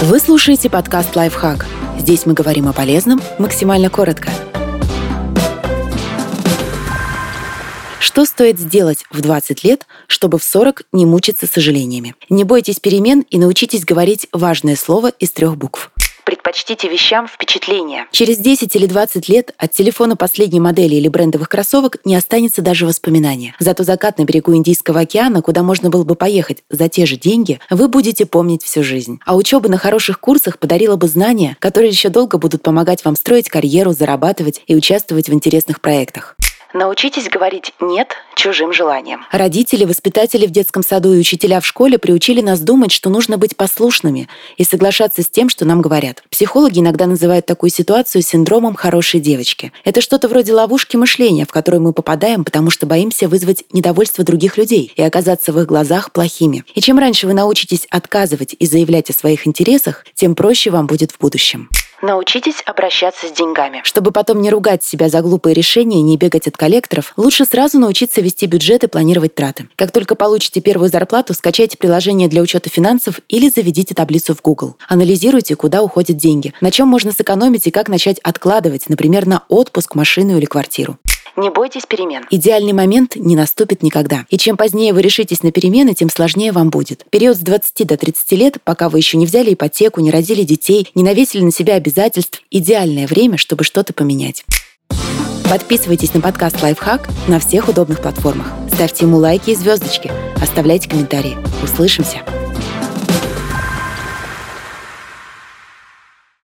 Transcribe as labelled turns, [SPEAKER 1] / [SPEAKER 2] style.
[SPEAKER 1] Вы слушаете подкаст «Лайфхак». Здесь мы говорим о полезном максимально коротко. Что стоит сделать в 20 лет, чтобы в 40 не мучиться сожалениями? Не бойтесь перемен и научитесь говорить важное слово из 3 букв. Предпочтите вещам впечатления. Через 10 или 20 лет от телефона последней модели или брендовых кроссовок не останется даже воспоминания. Зато закат на берегу Индийского океана, куда можно было бы поехать за те же деньги, вы будете помнить всю жизнь. А учеба на хороших курсах подарила бы знания, которые еще долго будут помогать вам строить карьеру, зарабатывать и участвовать в интересных проектах. Научитесь говорить «нет» чужим желаниям. Родители, воспитатели в детском саду и учителя в школе приучили нас думать, что нужно быть послушными и соглашаться с тем, что нам говорят. Психологи иногда называют такую ситуацию синдромом хорошей девочки. Это что-то вроде ловушки мышления, в которую мы попадаем, потому что боимся вызвать недовольство других людей и оказаться в их глазах плохими. И чем раньше вы научитесь отказывать и заявлять о своих интересах, тем проще вам будет в будущем. Научитесь обращаться с деньгами. Чтобы потом не ругать себя за глупые решения и не бегать от коллекторов, лучше сразу научиться вести бюджет и планировать траты. Как только получите первую зарплату, скачайте приложение для учета финансов или заведите таблицу в Google. Анализируйте, куда уходят деньги, на чем можно сэкономить и как начать откладывать, например, на отпуск, машину или квартиру. Не бойтесь перемен. Идеальный момент не наступит никогда. И чем позднее вы решитесь на перемены, тем сложнее вам будет. Период с 20 до 30 лет, пока вы еще не взяли ипотеку, не родили детей, не навесили на себя обязательств, идеальное время, чтобы что-то поменять. Подписывайтесь на подкаст «Лайфхак» на всех удобных платформах. Ставьте ему лайки и звездочки. Оставляйте комментарии. Услышимся!